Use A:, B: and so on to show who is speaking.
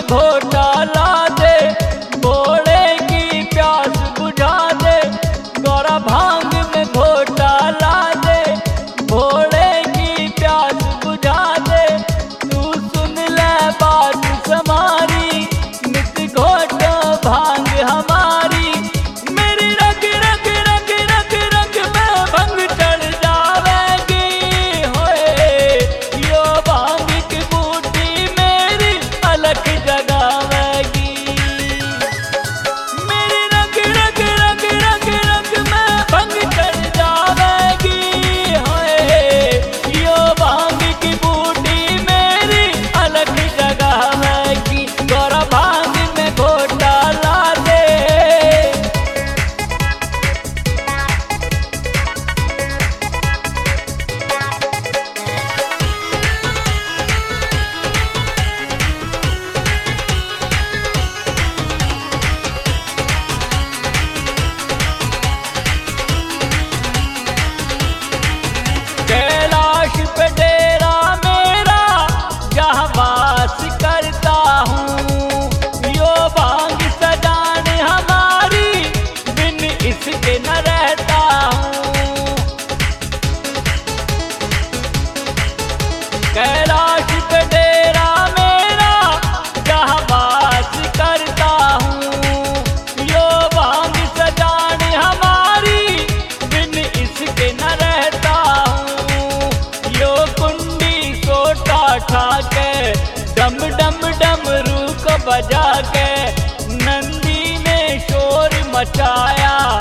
A: घोटाला दे, घोड़े की प्यास बुझा दे। गौरा भांग में घोटाला दे, घोड़े की प्यास बुझा दे। तू सुन ले बात समारी, नित घोट भांग हमारी। मेरी रग रग रग रग रग में भंग चढ़ जावेगी होए। यो भांग की बूटी मेरी अलख जगावेगी। मेरी रग रग रग रग रग में भंग चढ़ जावेगी होए। यो भांग की बूटी मेरी अलख जगावेगी। गौरा भांग में घोटाला दे। कैलाश पे डेरा मेरा जहाँ वास करता हूँ। यो भांग सजान हमारी बिन इसके न रहता हूँ। कैलाश पे डेरा मेरा जहाँ वास करता हूँ। यो भांग सजान हमारी बिन इसके न रहता हूँ। यो कुंडी सोटा ठाके डम डम डमरू को बजा के नंदी ने शोर मचाया।